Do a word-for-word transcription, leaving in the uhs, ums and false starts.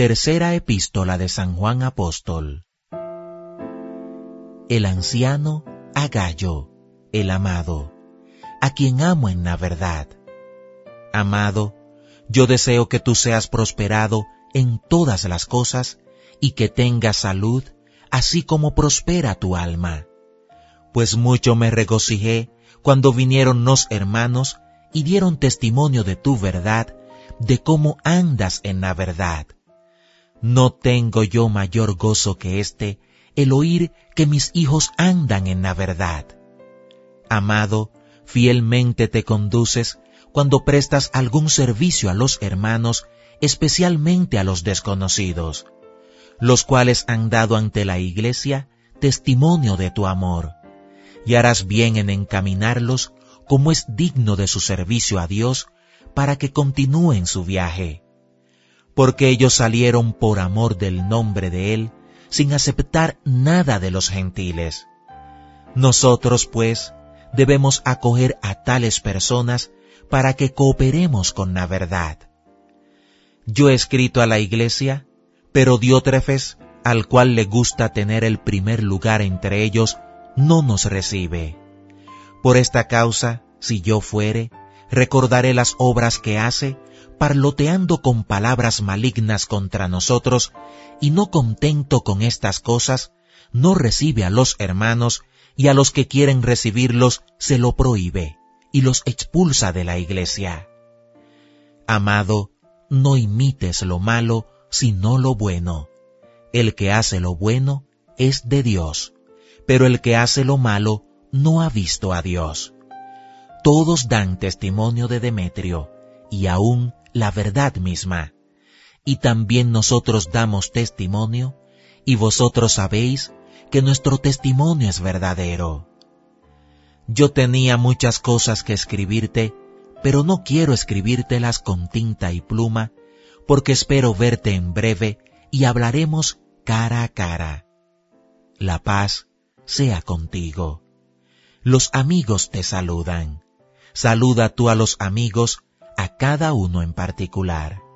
Tercera epístola de San Juan Apóstol. El anciano a Gayo, el amado, a quien amo en la verdad. Amado, yo deseo que tú seas prosperado en todas las cosas y que tengas salud, así como prospera tu alma. Pues mucho me regocijé cuando vinieron los hermanos y dieron testimonio de tu verdad, de cómo andas en la verdad. No tengo yo mayor gozo que este, el oír que mis hijos andan en la verdad. Amado, fielmente te conduces cuando prestas algún servicio a los hermanos, especialmente a los desconocidos, los cuales han dado ante la Iglesia testimonio de tu amor, y harás bien en encaminarlos como es digno de su servicio a Dios, para que continúen su viaje. Porque ellos salieron por amor del nombre de Él, sin aceptar nada de los gentiles. Nosotros, pues, debemos acoger a tales personas para que cooperemos con la verdad. Yo he escrito a la Iglesia, pero Diótrefes, al cual le gusta tener el primer lugar entre ellos, no nos recibe. Por esta causa, si yo fuere, recordaré las obras que hace, parloteando con palabras malignas contra nosotros, y no contento con estas cosas, no recibe a los hermanos, y a los que quieren recibirlos se lo prohíbe, y los expulsa de la Iglesia. Amado, no imites lo malo, sino lo bueno. El que hace lo bueno es de Dios, pero el que hace lo malo no ha visto a Dios. Todos dan testimonio de Demetrio, y aún la verdad misma. Y también nosotros damos testimonio, y vosotros sabéis que nuestro testimonio es verdadero. Yo tenía muchas cosas que escribirte, pero no quiero escribírtelas con tinta y pluma, porque espero verte en breve y hablaremos cara a cara. La paz sea contigo. Los amigos te saludan. Saluda tú a los amigos, a cada uno en particular.